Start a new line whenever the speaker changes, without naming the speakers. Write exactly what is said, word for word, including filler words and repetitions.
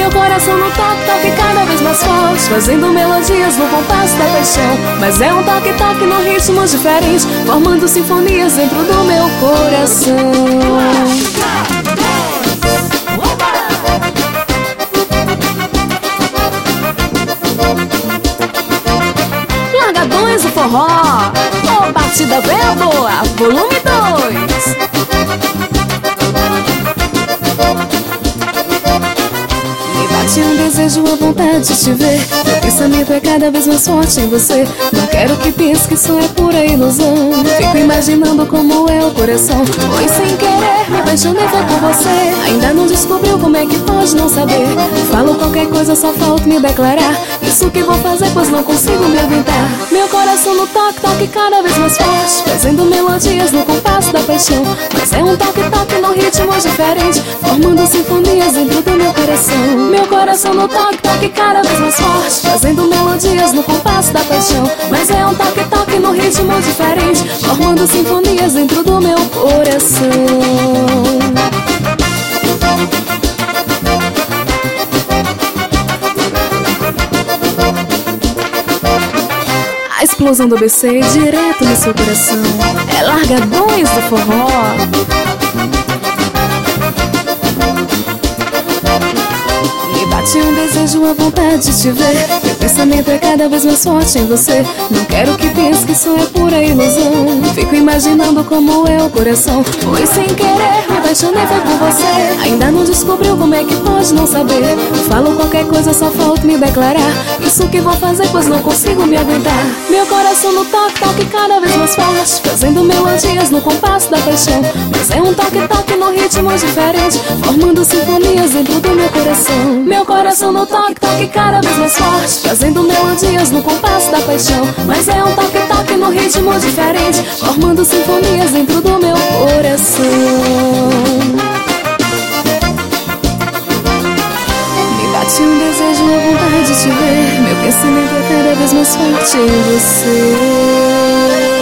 Meu coração no toque, toque cada vez mais forte, fazendo melodias no compasso da paixão. Mas é um toque, toque num ritmo diferente, formando sinfonias dentro do meu coração. Largadões do forró, ô batida bem boa, volume dois. Me bate um desejo, a vontade de te ver. Meu pensamento é cada vez mais forte em você. Não quero que pense que isso é pura ilusão. Fico imaginando como é o coração, pois sem querer me apaixonei foi por você. Ainda não descobriu como é que pode não saber. Falo qualquer coisa, só falta me declarar. Isso que vou fazer, pois não consigo me aguentar. Meu coração no toque, toque cada vez mais forte, fazendo melodias no compasso da paixão. Mas é um toque, toque num ritmo diferente, formando sinfonias dentro do meu coração. Meu coração no toque, toque cada vez mais forte, fazendo melodias no compasso da paixão. Mas é um toque, toque num ritmo diferente, formando sinfonias dentro do meu coração. A explosão do B C direto no seu coração. É largadões do forró. Me bate um desejo, a vontade de te ver. Meu pensamento é cada vez mais forte em você. Não quero que pense que isso é pura ilusão. Fico imaginando como é o coração, pois sem querer me apaixonei foi por você. Ainda não descobriu como é que pode não saber. Falo qualquer coisa, só falta me declarar. Isso que vou fazer, pois não consigo me aguentar. Meu coração no toque, toque cada vez mais forte, fazendo melodias no compasso da paixão. Mas é um toque, toque num ritmo diferente, formando sinfonias dentro do meu coração. Meu coração no toque, toque cada vez mais forte, fazendo melodias no compasso da paixão. Mas é um toque, toque num ritmo diferente, formando sinfonias dentro do meu coração. Bate um desejo, a vontade de te ver. Meu pensamento é cada vez mais forte em você.